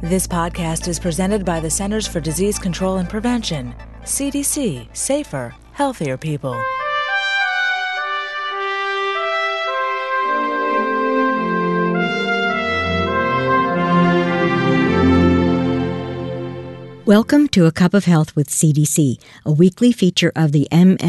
This podcast is presented by the Centers for Disease Control and Prevention. CDC. Safer, healthier people. Welcome to A Cup of Health with CDC, a weekly feature of the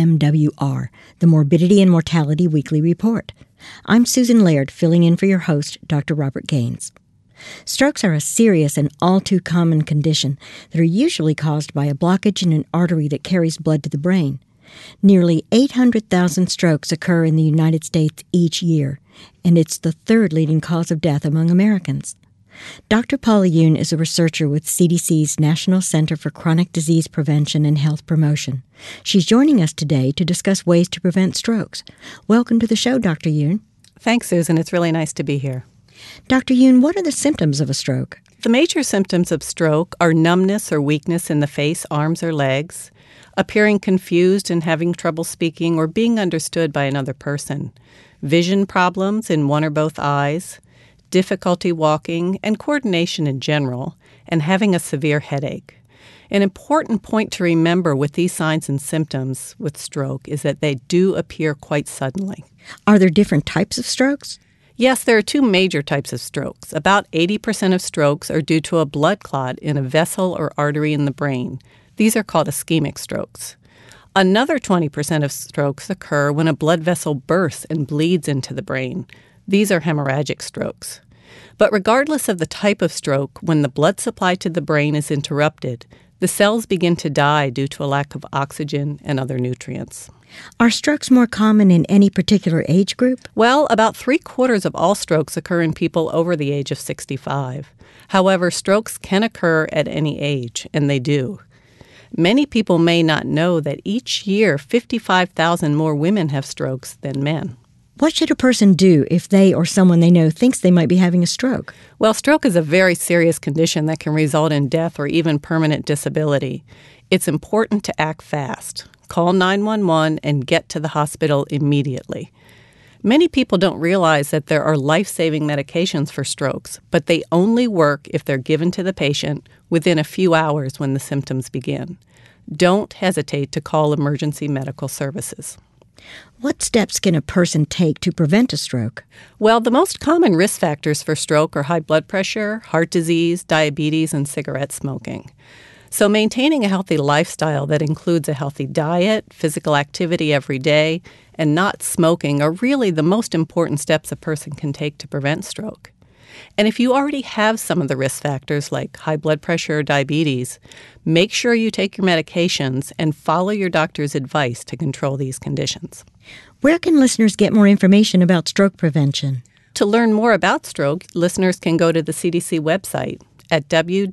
MMWR, the Morbidity and Mortality Weekly Report. I'm Susan Laird, filling in for your host, Dr. Robert Gaines. Strokes are a serious and all too common condition that are usually caused by a blockage in an artery that carries blood to the brain. Nearly 800,000 strokes occur in the United States each year, and it's the third leading cause of death among Americans. Dr. Paula Yoon is a researcher with CDC's National Center for Chronic Disease Prevention and Health Promotion. She's joining us today to discuss ways to prevent strokes. Welcome to the show, Dr. Yoon. Thanks, Susan. It's really nice to be here. Dr. Yoon, what are the symptoms of a stroke? The major symptoms of stroke are numbness or weakness in the face, arms, or legs, appearing confused and having trouble speaking or being understood by another person, vision problems in one or both eyes, difficulty walking and coordination in general, and having a severe headache. An important point to remember with these signs and symptoms with stroke is that they do appear quite suddenly. Are there different types of strokes? Yes, there are two major types of strokes. About 80% of strokes are due to a blood clot in a vessel or artery in the brain. These are called ischemic strokes. Another 20% of strokes occur when a blood vessel bursts and bleeds into the brain. These are hemorrhagic strokes. But regardless of the type of stroke, when the blood supply to the brain is interrupted, the cells begin to die due to a lack of oxygen and other nutrients. Are strokes more common in any particular age group? Well, about 3/4 of all strokes occur in people over the age of 65. However, strokes can occur at any age, and they do. Many people may not know that each year 55,000 more women have strokes than men. What should a person do if they or someone they know thinks they might be having a stroke? Well, stroke is a very serious condition that can result in death or even permanent disability. It's important to act fast. Call 911 and get to the hospital immediately. Many people don't realize that there are life-saving medications for strokes, but they only work if they're given to the patient within a few hours when the symptoms begin. Don't hesitate to call emergency medical services. What steps can a person take to prevent a stroke? Well, the most common risk factors for stroke are high blood pressure, heart disease, diabetes, and cigarette smoking. So maintaining a healthy lifestyle that includes a healthy diet, physical activity every day, and not smoking are really the most important steps a person can take to prevent stroke. And if you already have some of the risk factors like high blood pressure or diabetes, make sure you take your medications and follow your doctor's advice to control these conditions. Where can listeners get more information about stroke prevention? To learn more about stroke, listeners can go to the CDC website at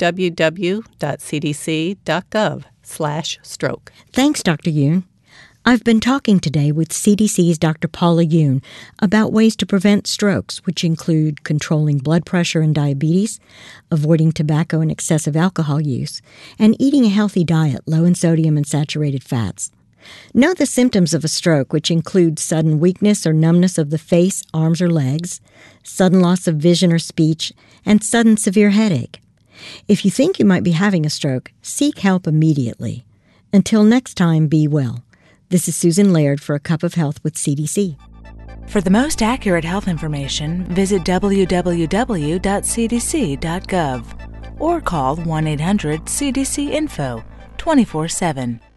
www.cdc.gov/stroke. Thanks, Dr. Yoon. I've been talking today with CDC's Dr. Paula Yoon about ways to prevent strokes, which include controlling blood pressure and diabetes, avoiding tobacco and excessive alcohol use, and eating a healthy diet low in sodium and saturated fats. Know the symptoms of a stroke, which include sudden weakness or numbness of the face, arms, or legs, sudden loss of vision or speech, and sudden severe headache. If you think you might be having a stroke, seek help immediately. Until next time, be well. This is Susan Laird for A Cup of Health with CDC. For the most accurate health information, visit www.cdc.gov or call 1-800-CDC-INFO 24/7.